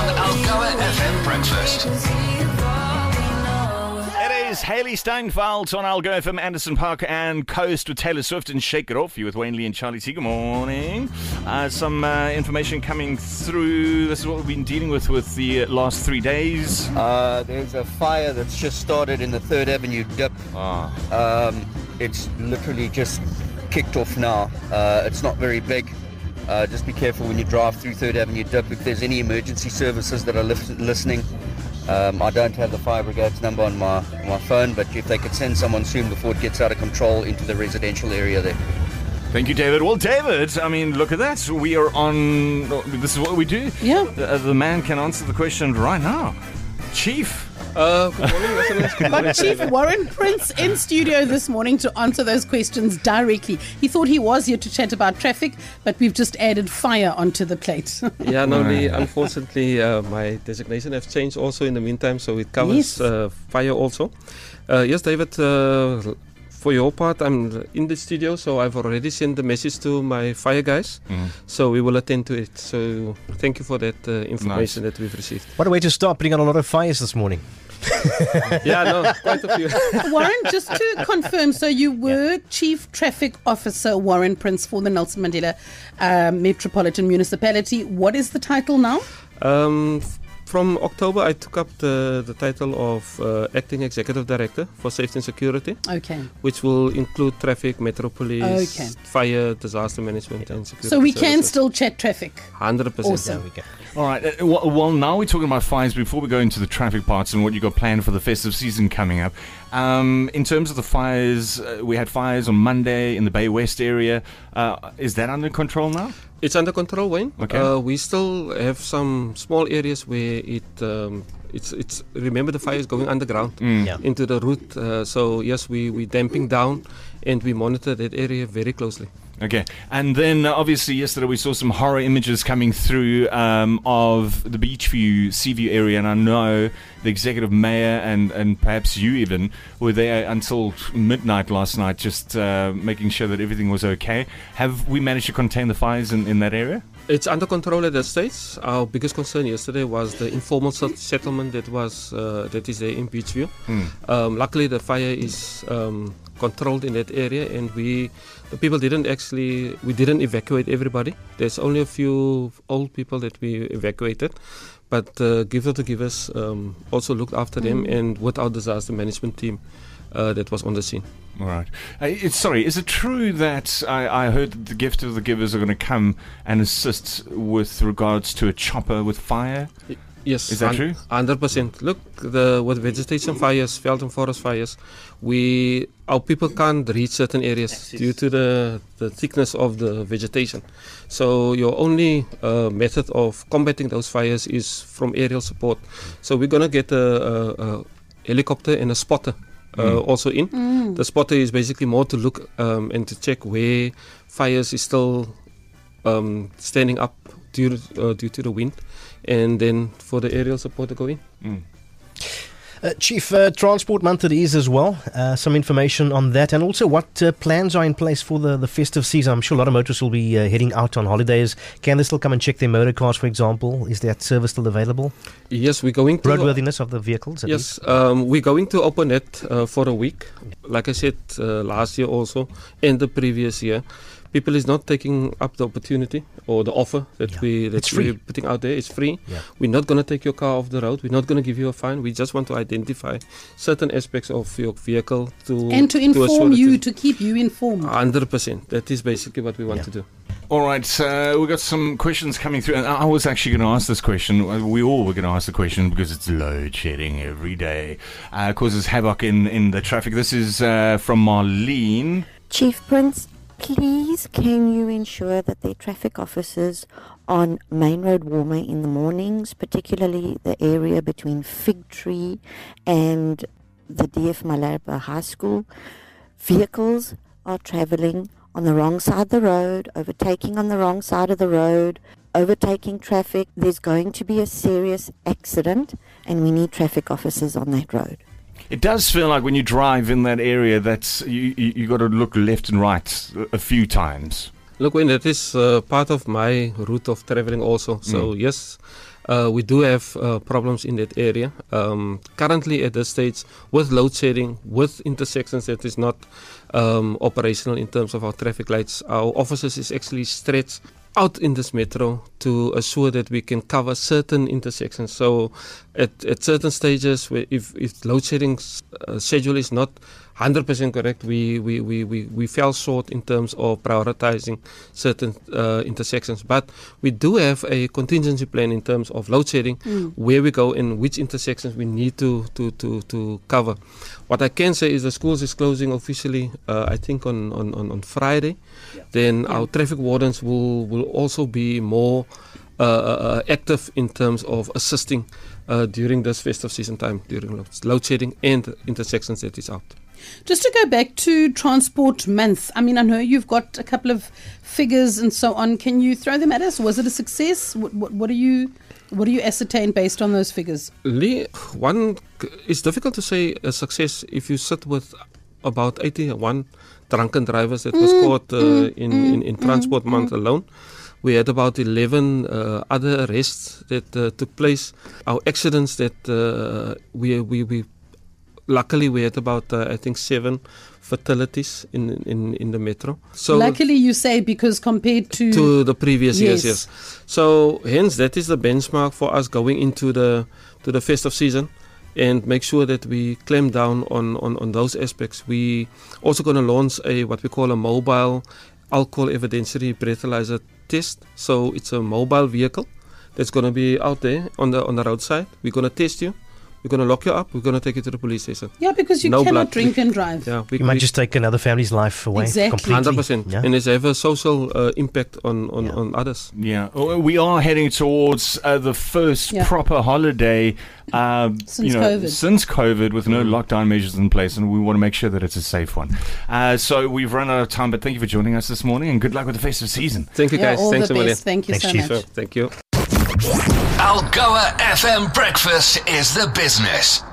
Algoa FM Breakfast. It is Hayley Steinfeld on Algoa FM, Anderson Park and Coast with Taylor Swift and Shake It Off. You with Wayne Lee and Charlie T. Good morning. Some information coming through. This is what we've been dealing with the last 3 days. There's a fire that's just started in the 3rd Avenue dip. It's literally just kicked off now. It's not very big. Just be careful when you drive through 3rd Avenue dip. If there's any emergency services that are listening, I don't have the fire brigade's number on my phone, but if they could send someone soon before it gets out of control into the residential area there. Thank you, David. Well, David, I mean, look at that. We are on... This is what we do. Yeah. The man can answer the question right now. Chief. Good morning, listeners. Got Chief Warren Prince in studio this morning to answer those questions directly. He thought he was here to chat about traffic, but we've just added fire onto the plate. Yeah, no, unfortunately, my designation has changed also in the meantime, so it covers fire also. Yes, David, for your part, I'm in the studio, so I've already sent the message to my fire guys, so we will attend to it. So thank you for that information that we've received. What a way to start putting on a lot of fires this morning. Yeah, no, quite a few. Warren, just to confirm, so you were Chief Traffic Officer Warren Prince for the Nelson Mandela Metropolitan Municipality. What is the title now? From October, I took up the title of Acting Executive Director for Safety and Security. Okay. Which will include traffic, metro police, fire, disaster management and security. So we services. Can still chat traffic? 100%. Awesome. Yeah, we can. All right. Well, now we're talking about fires. Before we go into the traffic parts and what you got planned for the festive season coming up, in terms of the fires, we had fires on Monday in the Bay West area. Is that under control now? It's under control, Wayne. Okay. We still have some small areas where it's remember the fire is going underground into the root. So yes, we damping down and we monitor that area very closely. Okay, and then obviously yesterday we saw some horror images coming through of the Beachview, Seaview area, and I know the executive mayor and perhaps you even were there until midnight last night, just making sure that everything was okay. Have we managed to contain the fires in that area? It's under control at that stage. Our biggest concern yesterday was the informal settlement that is there in Beachview. Luckily, the fire is controlled in that area, and the people we didn't evacuate everybody. There's only a few old people that we evacuated, but givers also looked after them, and with our disaster management team that was on the scene. All right. Is it true that I heard that the gift of the givers are going to come and assist with regards to a chopper with fire? Yes. Is that true? 100%. Look, with vegetation fires, veld and forest fires, our people can't reach certain areas due to the thickness of the vegetation. So your only method of combating those fires is from aerial support. So we're going to get a helicopter and a spotter also in. The spotter is basically more to look and to check where fires is still standing up due to the wind, and then for the aerial support to go in. Chief, Transport Month it is as well. Some information on that, and also what plans are in place for the festive season. I'm sure a lot of motorists will be heading out on holidays. Can they still come and check their motor cars, for example? Is that service still available? Yes, we're going to... Roadworthiness of the vehicles? Yes, we're going to open it for a week. Like I said, last year also, and the previous year. People is not taking up the opportunity or the offer that we're putting out there. It's free. Yeah. We're not going to take your car off the road. We're not going to give you a fine. We just want to identify certain aspects of your vehicle to inform you, to keep you informed. 100%. That is basically what we want to do. All right, we got some questions coming through, and I was actually going to ask this question. We all were going to ask the question because it's load shedding every day. Causes havoc in the traffic. This is from Marlene. Chief Prince, please can you ensure that the traffic officers on Main Road Warmer in the mornings, particularly the area between Fig Tree and the DF Malapa High School, vehicles are travelling on the wrong side of the road, overtaking on the wrong side of the road, overtaking traffic. There's going to be a serious accident and we need traffic officers on that road. It does feel like when you drive in that area that you got to look left and right a few times. Look, when that is part of my route of traveling also. So yes, we do have problems in that area. Currently at this stage, with load shedding, with intersections that is not operational in terms of our traffic lights, our officers is actually stretched out in this metro to assure that we can cover certain intersections. So at certain stages, if load shedding schedule is not 100% correct, we fell short in terms of prioritizing certain intersections. But we do have a contingency plan in terms of load shedding, where we go and which intersections we need to cover. What I can say is the schools is closing officially, I think on Friday. Then our traffic wardens will also be more active in terms of assisting during this festive season time, during load shedding and intersections that is out. Just to go back to Transport Month, I mean, I know you've got a couple of figures and so on. Can you throw them at us? Was it a success? What do you ascertain based on those figures? Lee, it's difficult to say a success if you sit with about 81 drunken drivers that was caught in Transport Month alone. We had about 11 other arrests that took place. Our accidents that we luckily we had about I think 7 fatalities in the metro. So luckily, you say, because compared to the previous years, yes. So hence that is the benchmark for us going into the festive season, and make sure that we clamp down on those aspects. We also going to launch what we call a mobile alcohol evidentiary breathalyzer test. So it's a mobile vehicle that's going to be out there on the roadside. We're going to test you. We're going to lock you up. We're going to take you to the police station. Yeah, because you cannot drink and drive. Yeah, you might just take another family's life away. Exactly. Completely. 100%. Yeah. And it's have a social impact on others. Yeah, we are heading towards the first proper holiday since COVID, with no lockdown measures in place, and we want to make sure that it's a safe one. So we've run out of time, but thank you for joining us this morning, and good luck with the festive season. Thank you, guys. All Thanks the a million. best. Thank you Thanks, so Chief. much. Thank you. Algoa FM Breakfast is the business.